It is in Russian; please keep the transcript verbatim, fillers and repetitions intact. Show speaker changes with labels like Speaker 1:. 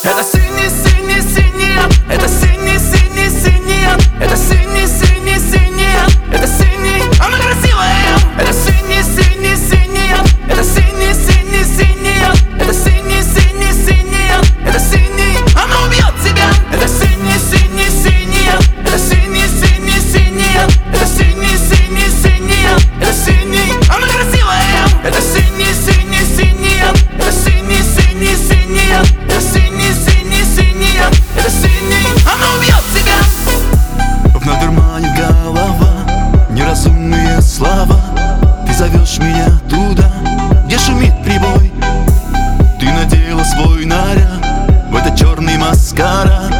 Speaker 1: Это синий, синий, синий, это синий, синий, синий, это синий, синий, синий, это синий, она красивая. Это синий, синий, синий, это синий, синий, синий, это синий, синий, синий, это синий, она убьет тебя. Это синий, синий, синий, это синий, синий, синий, это синий, синий, синий, это синий, она красивая. Это синий, синий, синий, это синий, синий, синий, это синий, синий, синий, это синий, она убьет тебя.
Speaker 2: Вновь дурманит голова, неразумные слова. Ты зовешь меня туда, где шумит прибой. Ты надела свой наряд в этот черный маскарад.